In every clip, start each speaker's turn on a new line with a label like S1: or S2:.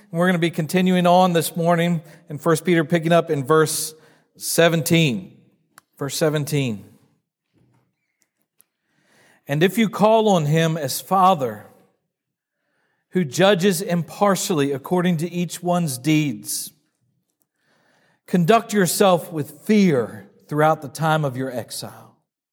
S1: And we're going to be continuing on this morning in 1 Peter, picking up in verse 17. Verse 17. And if you call on Him as Father, who judges impartially according to each one's deeds, conduct yourself with fear throughout the time of your exile,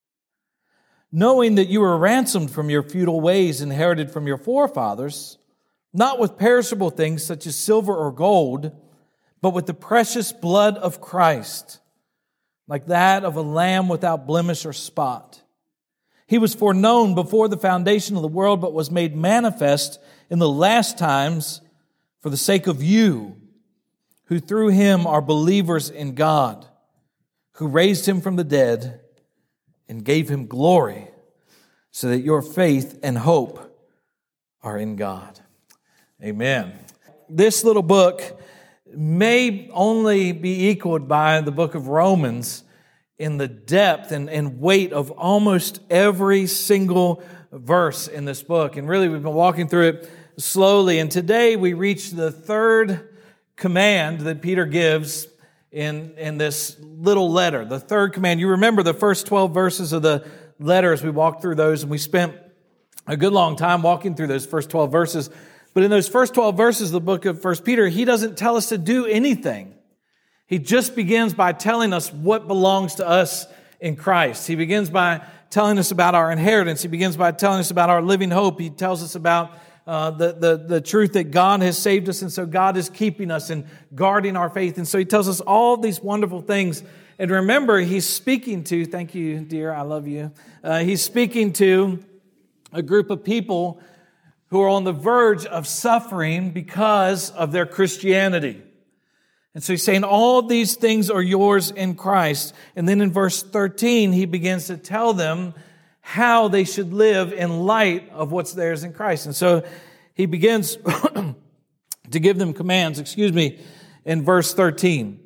S1: knowing that you were ransomed from your futile ways inherited from your forefathers, not with perishable things such as silver or gold, but with the precious blood of Christ, like that of a lamb without blemish or spot. He was foreknown before the foundation of the world, but was made manifest in the last times for the sake of you, who through Him are believers in God, who raised Him from the dead and gave Him glory, so that your faith and hope are in God. Amen. This little book may only be equaled by the book of Romans in the depth and weight of almost every single verse in this book. And really, we've been walking through it slowly. And today we reach the third command that Peter gives in this little letter. The third command. You remember the first 12 verses of the letter as we walked through those, and we spent a good long time walking through those first 12 verses. But in those first 12 verses of the book of 1 Peter, he doesn't tell us to do anything. He just begins by telling us what belongs to us in Christ. He begins by telling us about our inheritance. He begins by telling us about our living hope. He tells us about the truth that God has saved us, and so God is keeping us and guarding our faith. And so he tells us all these wonderful things. And remember, he's speaking to, thank you, dear, I love you. He's speaking to a group of people who are on the verge of suffering because of their Christianity. And so he's saying all these things are yours in Christ. And then in verse 13, he begins to tell them how they should live in light of what's theirs in Christ. And so he begins to give them commands, in verse 13.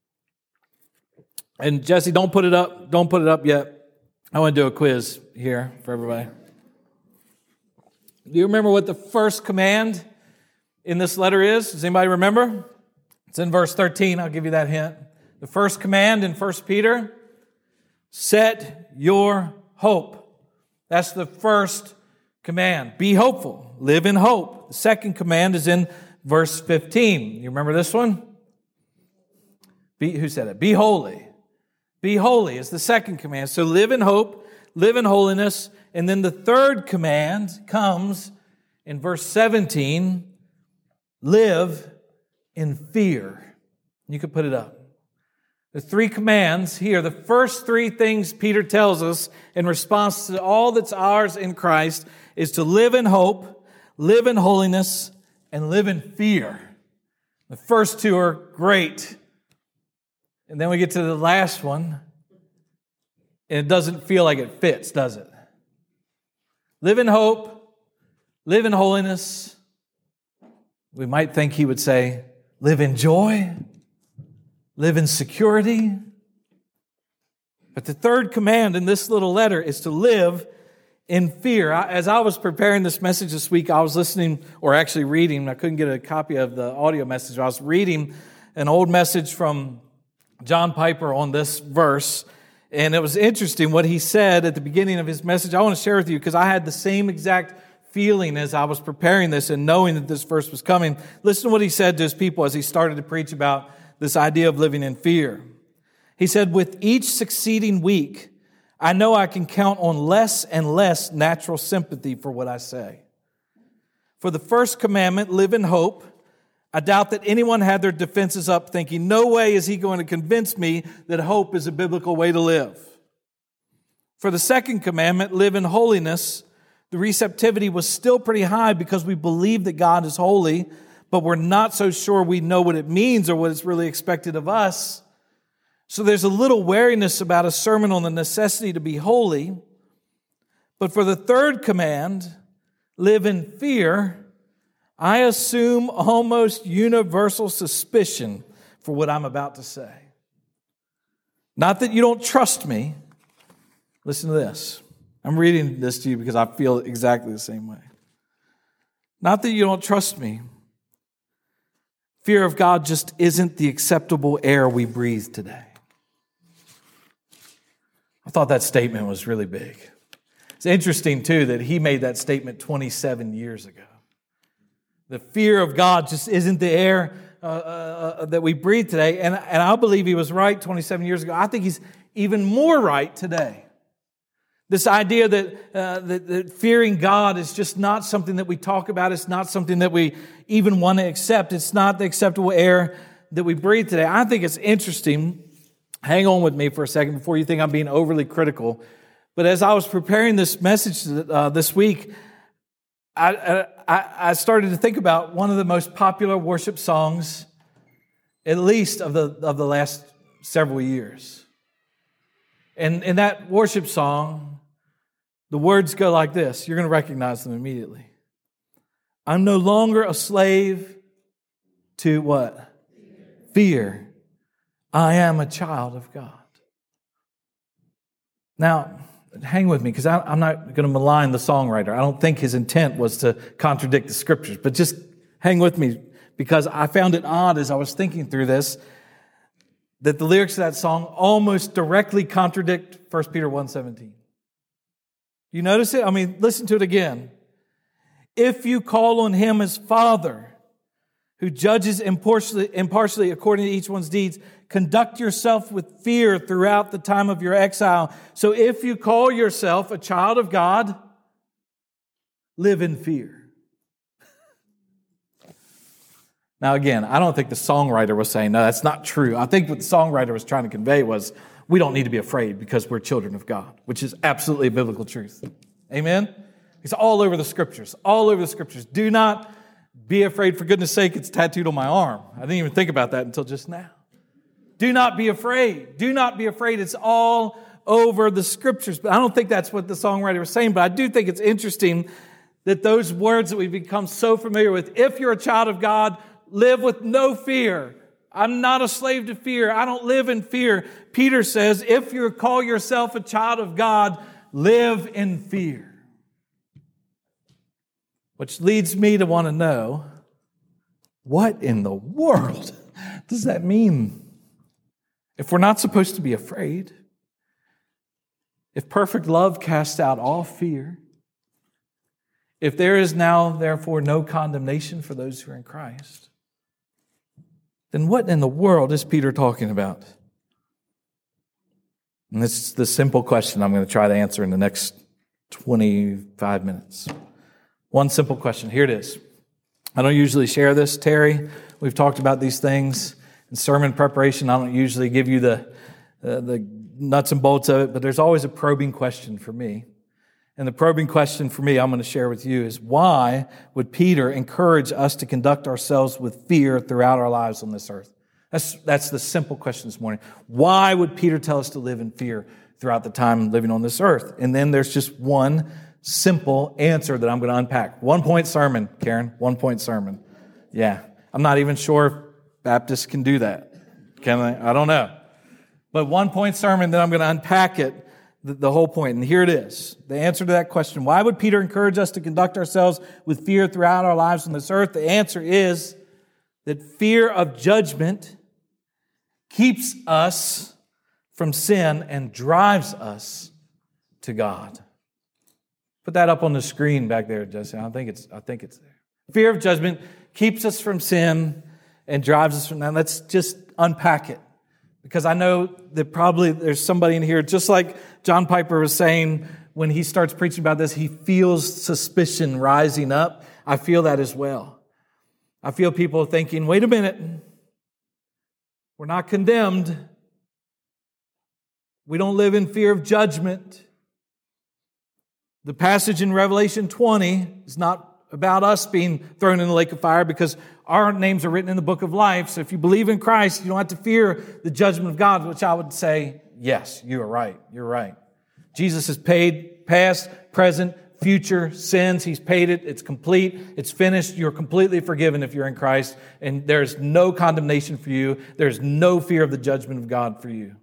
S1: And Jesse, don't put it up. Don't put it up yet. I want to do a quiz here for everybody. Do you remember what the first command in this letter is? Does anybody remember? It's in verse 13. I'll give you that hint. The first command in 1 Peter, set your hope. That's the first command. Be hopeful. Live in hope. The second command is in verse 15. You remember this one? Who said it? Be holy. Be holy is the second command. So live in hope, live in holiness. And then the third command comes in verse 17, live in fear. You could put it up. The three commands here, the first three things Peter tells us in response to all that's ours in Christ is to live in hope, live in holiness, and live in fear. The first two are great. And then we get to the last one, and it doesn't feel like it fits, does it? Live in hope, live in holiness. We might think he would say, live in joy, live in security. But the third command in this little letter is to live in fear. As I was preparing this message this week, I was listening, or actually reading, I couldn't get a copy of the audio message. I was reading an old message from John Piper on this verse. And it was interesting what he said at the beginning of his message. I want to share with you because I had the same exact feeling as I was preparing this and knowing that this verse was coming. Listen to what he said to his people as he started to preach about this idea of living in fear. He said, with each succeeding week, I know I can count on less and less natural sympathy for what I say. For the first commandment, live in hope, I doubt that anyone had their defenses up thinking, no way is he going to convince me that hope is a biblical way to live. For the second commandment, live in holiness, the receptivity was still pretty high because we believe that God is holy, but we're not so sure we know what it means or what is really expected of us. So there's a little wariness about a sermon on the necessity to be holy. But for the third command, live in fear, I assume almost universal suspicion for what I'm about to say. Not that you don't trust me. Listen to this. I'm reading this to you because I feel exactly the same way. Not that you don't trust me, Fear of God just isn't the acceptable air we breathe today. I thought that statement was really big. It's interesting, too, that he made that statement 27 years ago. The fear of God just isn't the air that we breathe today. And I believe he was right 27 years ago. I think he's even more right today. This idea that fearing God is just not something that we talk about. It's not something that we even want to accept. It's not the acceptable air that we breathe today. I think it's interesting. Hang on with me for a second before you think I'm being overly critical. But as I was preparing this message this week, I started to think about one of the most popular worship songs, at least of the last several years. And in that worship song, the words go like this. You're going to recognize them immediately. I'm no longer a slave to what? Fear. I am a child of God. Now, hang with me, because I'm not going to malign the songwriter. I don't think his intent was to contradict the scriptures, but just hang with me, because I found it odd as I was thinking through this, that the lyrics of that song almost directly contradict 1 Peter 1:17. You notice it? I mean, listen to it again. If you call on him as Father, who judges impartially according to each one's deeds, conduct yourself with fear throughout the time of your exile. So if you call yourself a child of God, live in fear. Now again, I don't think the songwriter was saying, no, that's not true. I think what the songwriter was trying to convey was, we don't need to be afraid because we're children of God, which is absolutely a biblical truth. Amen? It's all over the scriptures, all over the scriptures. Do not be afraid. For goodness sake, it's tattooed on my arm. I didn't even think about that until just now. Do not be afraid. Do not be afraid. It's all over the scriptures. But I don't think that's what the songwriter was saying. But I do think it's interesting that those words that we've become so familiar with, if you're a child of God, live with no fear. I'm not a slave to fear. I don't live in fear. Peter says, if you call yourself a child of God, live in fear. Which leads me to want to know, what in the world does that mean? If we're not supposed to be afraid, if perfect love casts out all fear, if there is now, therefore, no condemnation for those who are in Christ, then what in the world is Peter talking about? And this is the simple question I'm going to try to answer in the next 25 minutes. One simple question. Here it is. I don't usually share this, Terry. We've talked about these things in sermon preparation. I don't usually give you the nuts and bolts of it, but there's always a probing question for me. And the probing question for me I'm going to share with you is, why would Peter encourage us to conduct ourselves with fear throughout our lives on this earth? That's the simple question this morning. Why would Peter tell us to live in fear throughout the time living on this earth? And then there's just one simple answer that I'm going to unpack. 1-point sermon, Karen. 1-point sermon. Yeah. I'm not even sure if Baptists can do that. Can they? I don't know. But 1-point sermon, then I'm going to unpack it, the whole point. And here it is. The answer to that question. Why would Peter encourage us to conduct ourselves with fear throughout our lives on this earth? The answer is that fear of judgment keeps us from sin and drives us to God. Put that up on the screen back there, Jesse. I think it's there. Fear of judgment keeps us from sin and drives us from that. Let's just unpack it. Because I know that probably there's somebody in here, just like John Piper was saying when he starts preaching about this, he feels suspicion rising up. I feel that as well. I feel people thinking, wait a minute, we're not condemned. We don't live in fear of judgment. The passage in Revelation 20 is not about us being thrown in the lake of fire, because our names are written in the book of life. So if you believe in Christ, you don't have to fear the judgment of God, which I would say, yes, you are right. You're right. Jesus has paid past, present, future sins. He's paid it. It's complete. It's finished. You're completely forgiven if you're in Christ. And there's no condemnation for you. There's no fear of the judgment of God for you.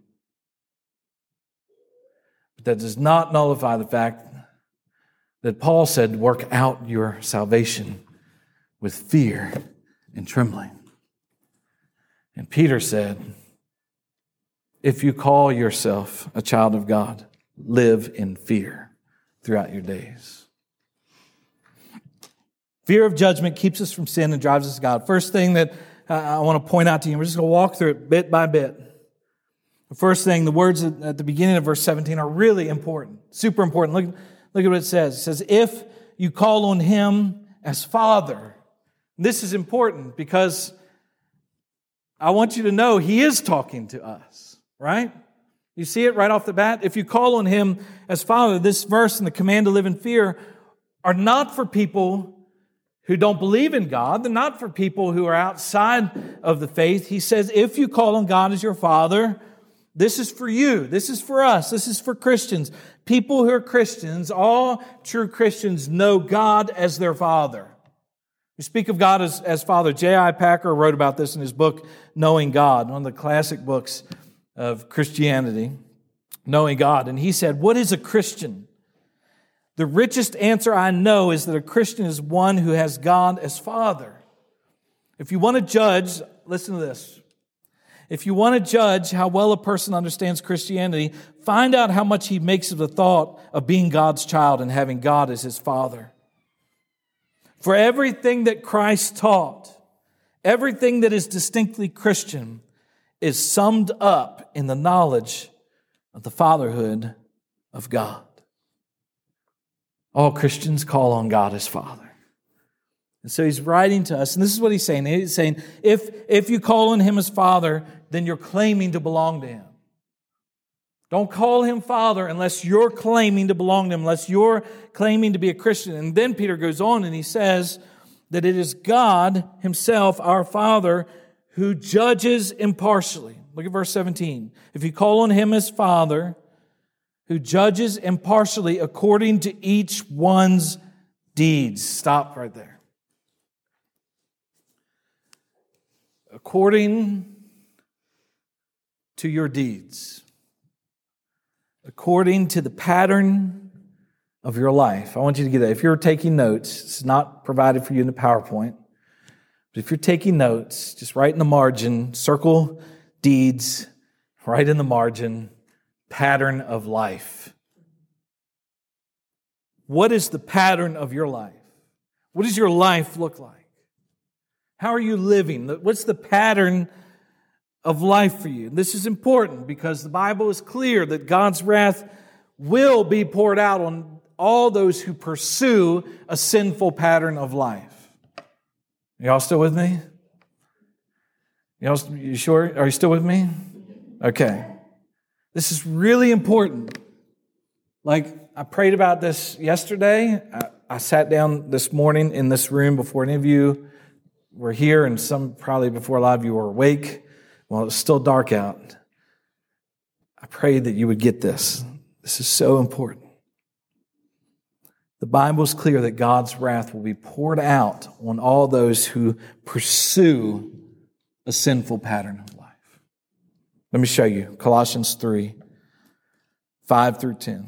S1: But that does not nullify the fact that Paul said, work out your salvation with fear and trembling. And Peter said, if you call yourself a child of God, live in fear throughout your days. Fear of judgment keeps us from sin and drives us to God. First thing that I want to point out to you, we're just going to walk through it bit by bit. The first thing, the words at the beginning of verse 17 are really important, super important. Look at what it says. It says, if you call on Him as Father. This is important because I want you to know He is talking to us, right? You see it right off the bat? If you call on Him as Father, this verse and the command to live in fear are not for people who don't believe in God. They're not for people who are outside of the faith. He says, if you call on God as your Father, this is for you. This is for us. This is for Christians. People who are Christians, all true Christians know God as their Father. We speak of God as Father. J.I. Packer wrote about this in his book, Knowing God, one of the classic books of Christianity, Knowing God. And he said, what is a Christian? The richest answer I know is that a Christian is one who has God as Father. If you want to judge, listen to this. If you want to judge how well a person understands Christianity, find out how much he makes of the thought of being God's child and having God as his Father. For everything that Christ taught, everything that is distinctly Christian, is summed up in the knowledge of the fatherhood of God. All Christians call on God as Father. And so he's writing to us, and this is what he's saying. He's saying, if you call on Him as Father, then you're claiming to belong to Him. Don't call Him Father unless you're claiming to belong to Him, unless you're claiming to be a Christian. And then Peter goes on and he says that it is God Himself, our Father, who judges impartially. Look at verse 17. If you call on Him as Father, who judges impartially according to each one's deeds. Stop right there. According to your deeds. According to the pattern of your life. I want you to get that. If you're taking notes, it's not provided for you in the PowerPoint. But if you're taking notes, just write in the margin, circle deeds, write in the margin, pattern of life. What is the pattern of your life? What does your life look like? How are you living? What's the pattern of life for you? This is important because the Bible is clear that God's wrath will be poured out on all those who pursue a sinful pattern of life. Y'all still with me? You sure? Are you still with me? Okay. This is really important. Like, I prayed about this yesterday. I sat down this morning in this room before any of you were here, and some probably before a lot of you were awake while it was still dark out. I prayed that you would get this. This is so important. The Bible is clear that God's wrath will be poured out on all those who pursue a sinful pattern of life. Let me show you. Colossians 3, 5 through 10.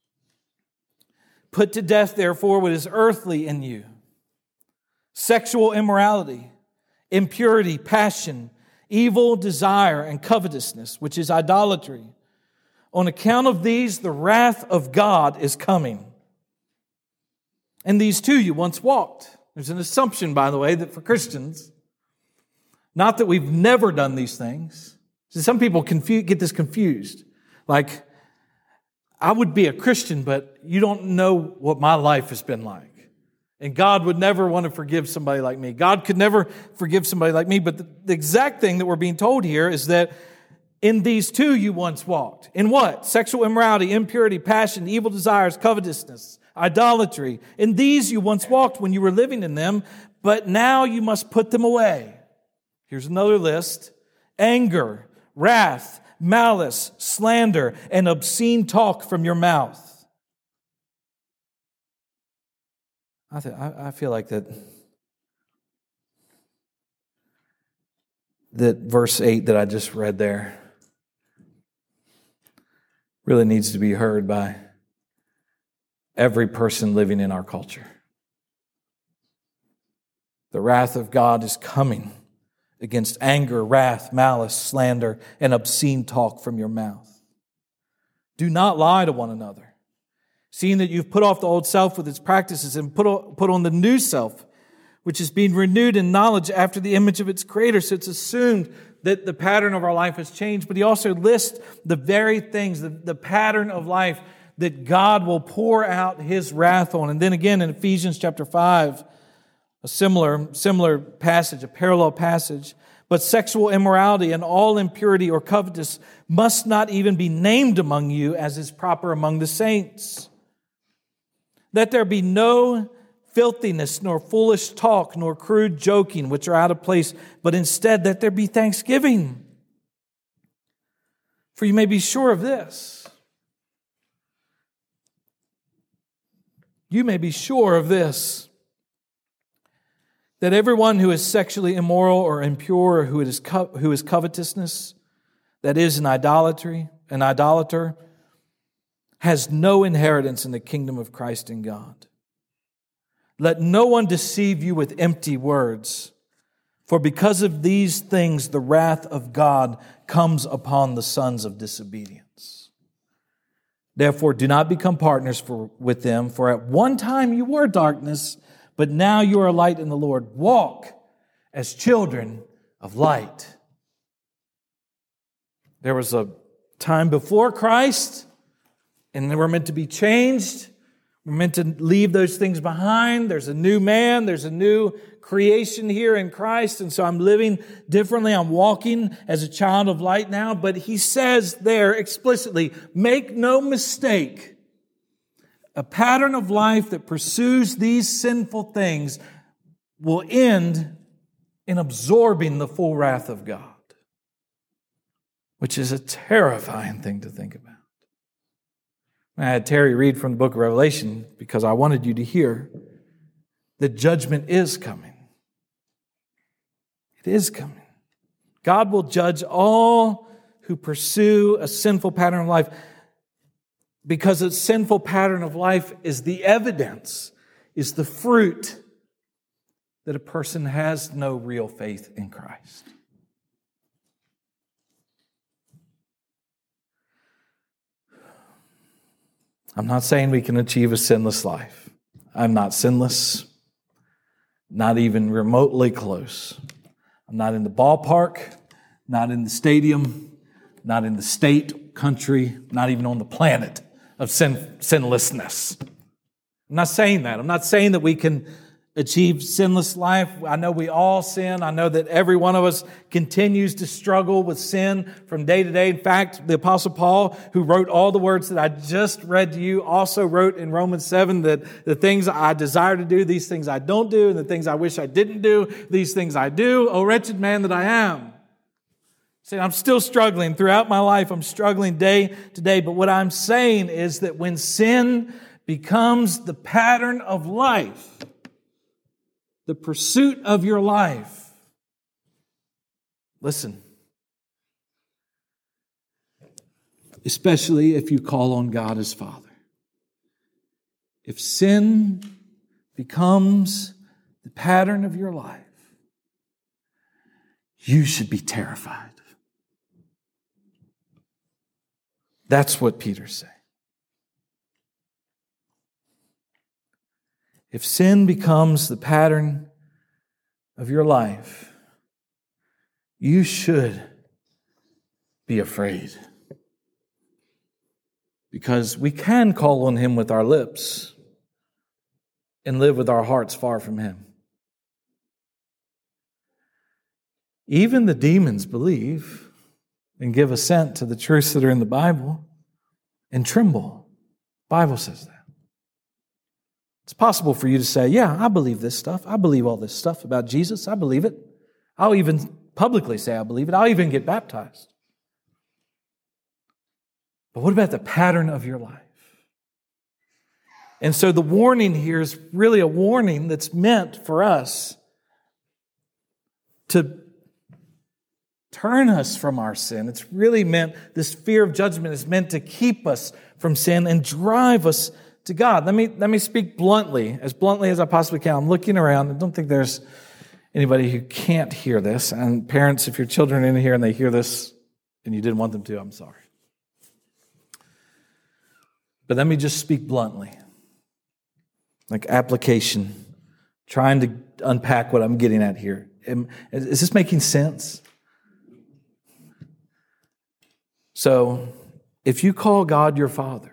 S1: Put to death, therefore, what is earthly in you. Sexual immorality, impurity, passion, evil desire, and covetousness, which is idolatry. On account of these, the wrath of God is coming. And these too you once walked. There's an assumption, by the way, that for Christians, not that we've never done these things. See, some people get this confused. Like, I would be a Christian, but you don't know what my life has been like. And God would never want to forgive somebody like me. God could never forgive somebody like me. But the exact thing that we're being told here is that in these too you once walked. In what? Sexual immorality, impurity, passion, evil desires, covetousness, idolatry. In these you once walked when you were living in them, but now you must put them away. Here's another list. Anger, wrath, malice, slander, and obscene talk from your mouth. I feel like that verse 8 that I just read there really needs to be heard by every person living in our culture. The wrath of God is coming. against anger, wrath, malice, slander, and obscene talk from your mouth. Do not lie to one another, seeing that you've put off the old self with its practices and put on the new self, which is being renewed in knowledge after the image of its creator. So it's assumed that the pattern of our life has changed, but he also lists the very things, the pattern of life that God will pour out His wrath on. And then again in Ephesians chapter 5, a similar passage, a parallel passage. But sexual immorality and all impurity or covetous must not even be named among you, as is proper among the saints. Let there be no filthiness, nor foolish talk, nor crude joking, which are out of place, but instead let there be thanksgiving. For you may be sure of this. You may be sure of this, that everyone who is sexually immoral or impure, or who is covetousness, that is an idolater, has no inheritance in the kingdom of Christ and God. Let no one deceive you with empty words, for because of these things the wrath of God comes upon the sons of disobedience. Therefore, do not become partners with them, for at one time you were darkness, but now you are light in the Lord. Walk as children of light. There was a time before Christ, and we're meant to be changed. We're meant to leave those things behind. There's a new man. There's a new creation here in Christ. And so I'm living differently. I'm walking as a child of light now. But he says there explicitly, make no mistake, a pattern of life that pursues these sinful things will end in absorbing the full wrath of God, which is a terrifying thing to think about. I had Terry read from the book of Revelation because I wanted you to hear that judgment is coming. It is coming. God will judge all who pursue a sinful pattern of life, because a sinful pattern of life is the evidence, is the fruit that a person has no real faith in Christ. I'm not saying we can achieve a sinless life. I'm not sinless, not even remotely close. I'm not in the ballpark, not in the stadium, not in the state, country, not even on the planet of sinlessness. I'm not saying that. I'm not saying that we can achieve sinless life. I know we all sin. I know that every one of us continues to struggle with sin from day to day. In fact, the Apostle Paul, who wrote all the words that I just read to you, also wrote in Romans 7 that the things I desire to do, these things I don't do, and the things I wish I didn't do, these things I do. O wretched man that I am. See, I'm still struggling. Throughout my life, I'm struggling day to day. But what I'm saying is that when sin becomes the pattern of life, the pursuit of your life, listen, especially if you call on God as Father, if sin becomes the pattern of your life, you should be terrified. That's what Peter's saying. If sin becomes the pattern of your life, you should be afraid. Because we can call on Him with our lips and live with our hearts far from Him. Even the demons believe and give assent to the truths that are in the Bible and tremble. The Bible says that. It's possible for you to say, yeah, I believe this stuff. I believe all this stuff about Jesus. I believe it. I'll even publicly say I believe it. I'll even get baptized. But what about the pattern of your life? And so the warning here is really a warning that's meant for us to turn us from our sin. It's really meant, this fear of judgment is meant to keep us from sin and drive us to God. Let me speak bluntly as I possibly can. I'm looking around. I don't think there's anybody who can't hear this, and parents, if your children are in here and they hear this and you didn't want them to, I'm sorry. But let me just speak bluntly, like application, trying to unpack what I'm getting at here. Is this making sense? So, if you call God your Father,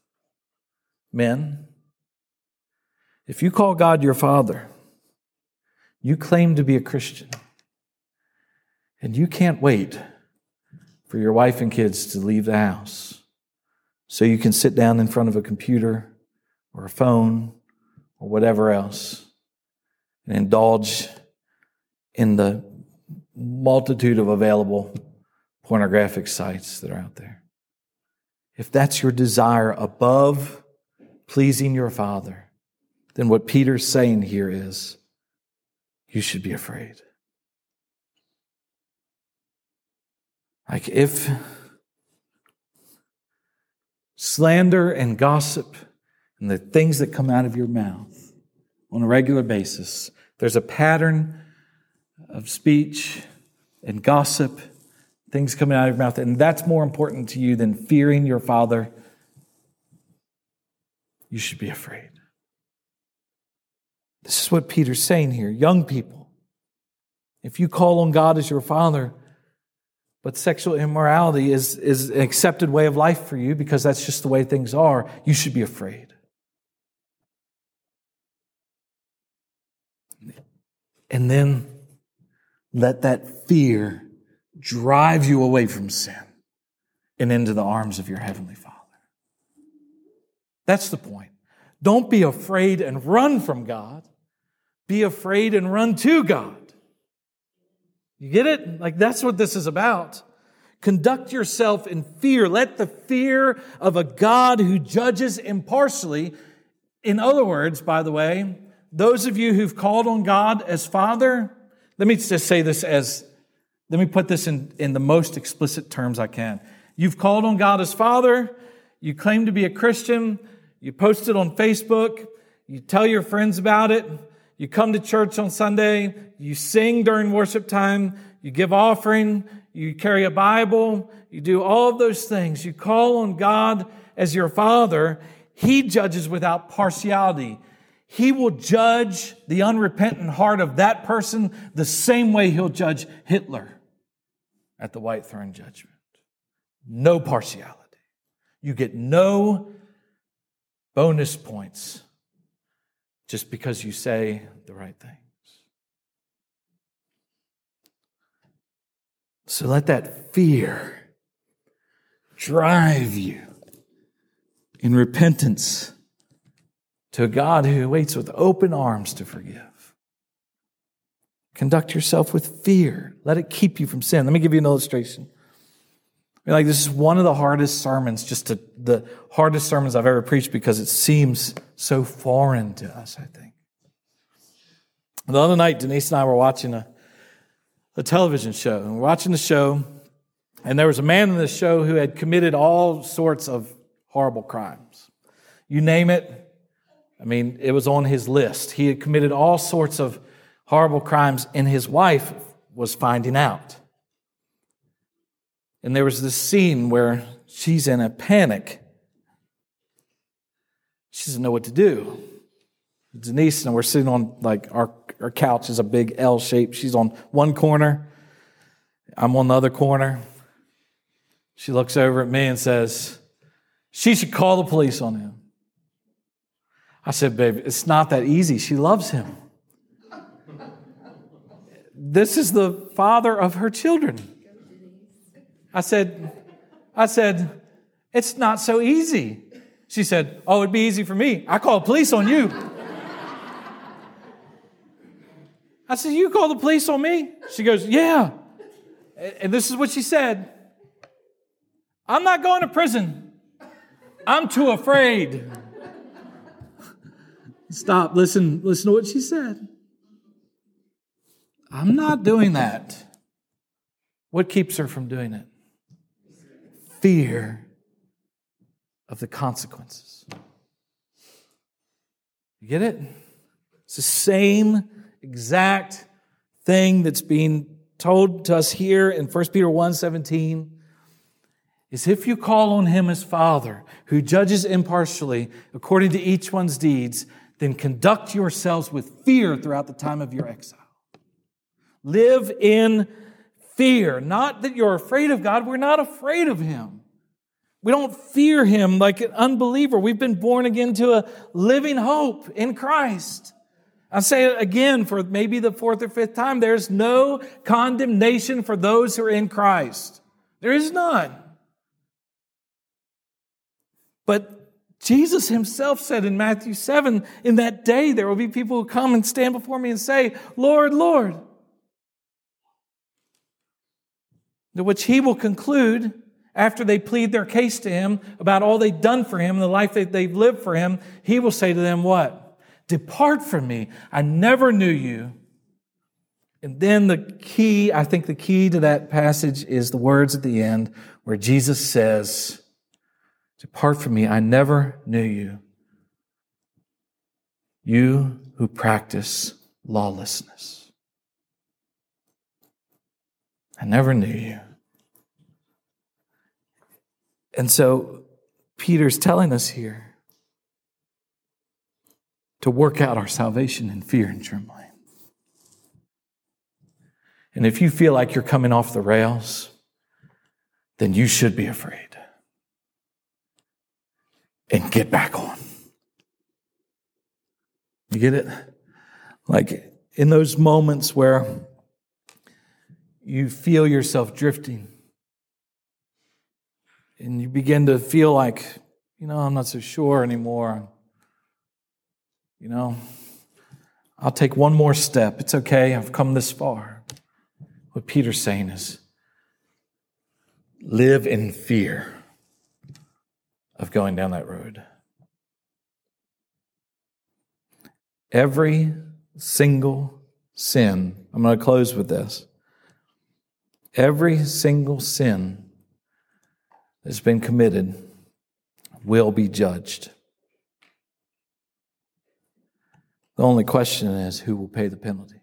S1: men, if you call God your Father, you claim to be a Christian, and you can't wait for your wife and kids to leave the house so you can sit down in front of a computer or a phone or whatever else and indulge in the multitude of available pornographic sites that are out there. If that's your desire above pleasing your Father, then what Peter's saying here is, you should be afraid. Like if slander and gossip and the things that come out of your mouth on a regular basis, there's a pattern of speech and gossip, things coming out of your mouth, and that's more important to you than fearing your Father, you should be afraid. This is what Peter's saying here. Young people, if you call on God as your Father, but sexual immorality is an accepted way of life for you because that's just the way things are, you should be afraid. And then let that fear drive you away from sin and into the arms of your Heavenly Father. That's the point. Don't be afraid and run from God. Be afraid and run to God. You get it? Like that's what this is about. Conduct yourself in fear. Let the fear of a God who judges impartially. In other words, by the way, those of you who've called on God as Father, let me just say this let me put this in the most explicit terms I can. You've called on God as Father. You claim to be a Christian. You post it on Facebook. You tell your friends about it. You come to church on Sunday. You sing during worship time. You give offering. You carry a Bible. You do all of those things. You call on God as your Father. He judges without partiality. He will judge the unrepentant heart of that person the same way He'll judge Hitler at the White Throne Judgment. No partiality. You get no bonus points just because you say the right things. So let that fear drive you in repentance to a God who waits with open arms to forgive. Conduct yourself with fear. Let it keep you from sin. Let me give you an illustration. This is one of the hardest sermons, the hardest sermons I've ever preached because it seems so foreign to us, I think. The other night, Denise and I were watching a television show. And we're watching the show, and there was a man in the show who had committed all sorts of horrible crimes. You name it. It was on his list. He had committed all sorts of horrible crimes, and his wife was finding out. And there was this scene where she's in a panic. She doesn't know what to do. Denise and we're sitting on, our couch is a big L shape. She's on one corner. I'm on the other corner. She looks over at me and says, she should call the police on him. I said, babe, it's not that easy. She loves him. This is the father of her children. I said, it's not so easy. She said, oh, it'd be easy for me. I call the police on you. I said, you call the police on me? She goes, yeah. And this is what she said. I'm not going to prison. I'm too afraid. Stop. Listen to what she said. I'm not doing that. What keeps her from doing it? Fear of the consequences. You get it? It's the same exact thing that's being told to us here in 1 Peter 1:17 is if you call on Him as Father, who judges impartially according to each one's deeds, then conduct yourselves with fear throughout the time of your exile. Live in fear. Not that you're afraid of God. We're not afraid of Him. We don't fear Him like an unbeliever. We've been born again to a living hope in Christ. I'll say it again for maybe the fourth or fifth time. There's no condemnation for those who are in Christ. There is none. But Jesus Himself said in Matthew 7, in that day there will be people who come and stand before me and say, Lord, Lord. To which He will conclude, after they plead their case to Him about all they've done for Him and the life that they've lived for Him, He will say to them what? Depart from me. I never knew you. And then I think the key to that passage is the words at the end where Jesus says, depart from me. I never knew you. You who practice lawlessness. I never knew you. And so Peter's telling us here to work out our salvation in fear and trembling. And if you feel like you're coming off the rails, then you should be afraid. And get back on. You get it? Like in those moments where you feel yourself drifting and you begin to feel like, I'm not so sure anymore. I'll take one more step. It's okay. I've come this far. What Peter's saying is, live in fear of going down that road. Every single sin, I'm going to close with this. Every single sin that's been committed will be judged. The only question is, who will pay the penalty?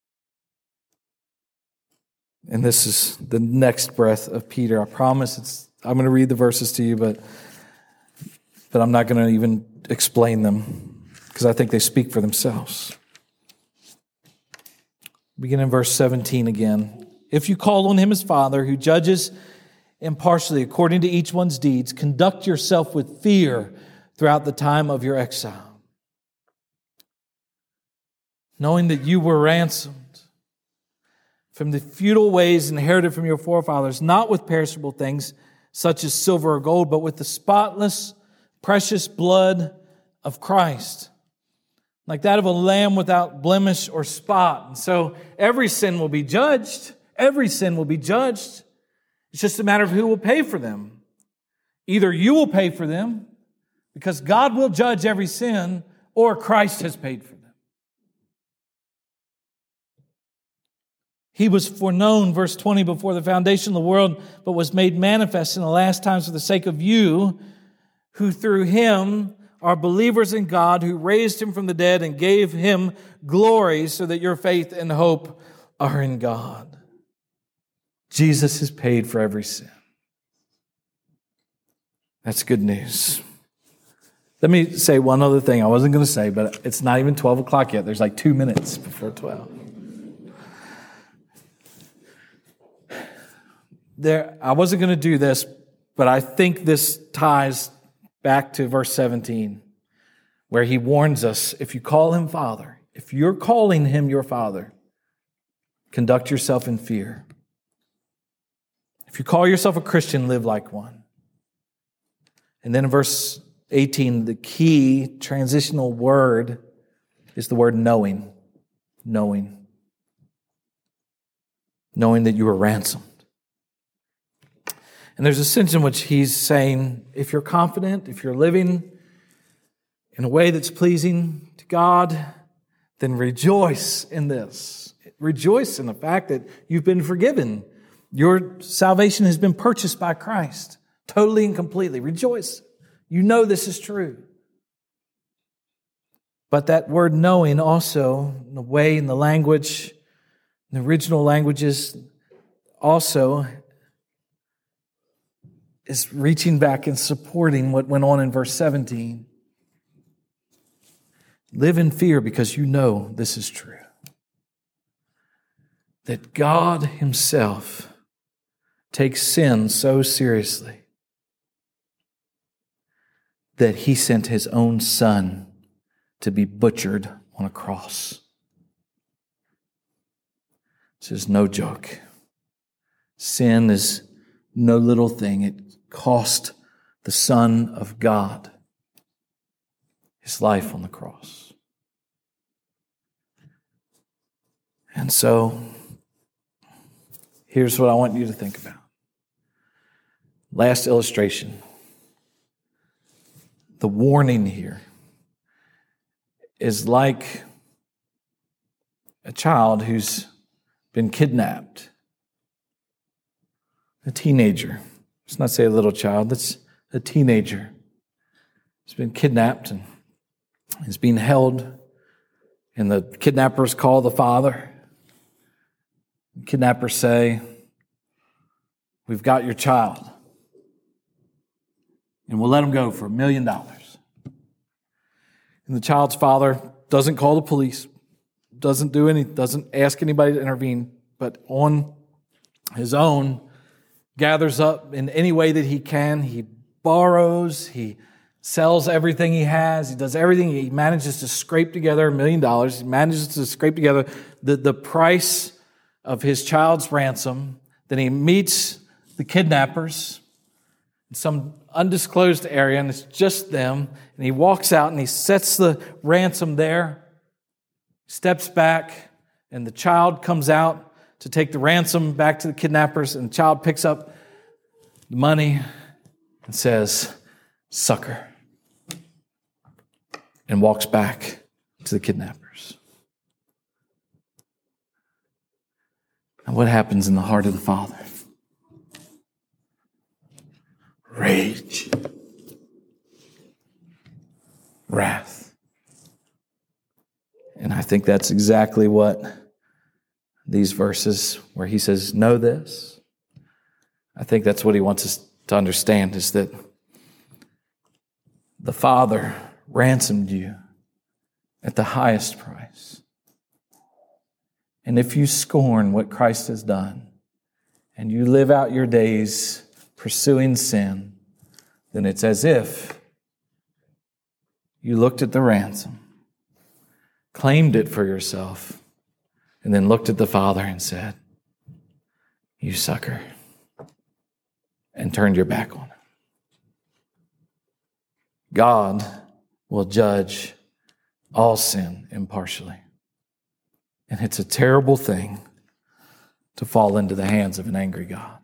S1: And this is the next breath of Peter. I promise I'm going to read the verses to you, but I'm not going to even explain them because I think they speak for themselves. Begin in verse 17 again. If you call on Him as Father, who judges impartially according to each one's deeds, conduct yourself with fear throughout the time of your exile, knowing that you were ransomed from the futile ways inherited from your forefathers, not with perishable things such as silver or gold, but with the spotless, precious blood of Christ, like that of a lamb without blemish or spot. And so every sin will be judged. Every sin will be judged. It's just a matter of who will pay for them. Either you will pay for them, because God will judge every sin, or Christ has paid for them. He was foreknown, verse 20, before the foundation of the world, but was made manifest in the last times for the sake of you, who through Him are believers in God, who raised Him from the dead and gave Him glory, so that your faith and hope are in God. Jesus has paid for every sin. That's good news. Let me say one other thing I wasn't going to say, but it's not even 12 o'clock yet. There's like 2 minutes before 12. I wasn't going to do this, but I think this ties back to verse 17, where he warns us, if you call Him Father, if you're calling Him your Father, conduct yourself in fear. If you call yourself a Christian, live like one. And then in verse 18, the key transitional word is the word knowing. Knowing. Knowing that you were ransomed. And there's a sense in which he's saying, if you're confident, if you're living in a way that's pleasing to God, then rejoice in this. Rejoice in the fact that you've been forgiven. Your salvation has been purchased by Christ, totally and completely. Rejoice. You know this is true. But that word knowing also, in the way, in the language, The original languages also is reaching back and supporting what went on in verse 17. Live in fear because you know this is true. That God Himself takes sin so seriously that He sent His own Son to be butchered on a cross. This is no joke. Sin is no little thing. It cost the Son of God His life on the cross. And so, here's what I want you to think about. Last illustration. The warning here is like a child who's been kidnapped. A teenager. Let's not say a little child, that's a teenager. He's been kidnapped and is being held, and the kidnappers call the father. The kidnappers say, "We've got your child, and we'll let him go for $1 million." And the child's father doesn't call the police, doesn't ask anybody to intervene, but on his own, gathers up in any way that he can. He borrows, he sells everything he has, he does everything. He manages to scrape together $1 million. He manages to scrape together the price of his child's ransom. Then he meets the kidnappers in some undisclosed area, and it's just them. And he walks out and he sets the ransom there, steps back, and the child comes out to take the ransom back to the kidnappers, and the child picks up the money and says, "Sucker," and walks back to the kidnappers. And what happens in the heart of the father? Rage. Wrath. And I think that's exactly what these verses where he says, "Know this." I think that's what he wants us to understand, is that the Father ransomed you at the highest price. And if you scorn what Christ has done and you live out your days pursuing sin, then it's as if you looked at the ransom, claimed it for yourself, and then looked at the Father and said, "You sucker," and turned your back on him. God will judge all sin impartially. And it's a terrible thing to fall into the hands of an angry God.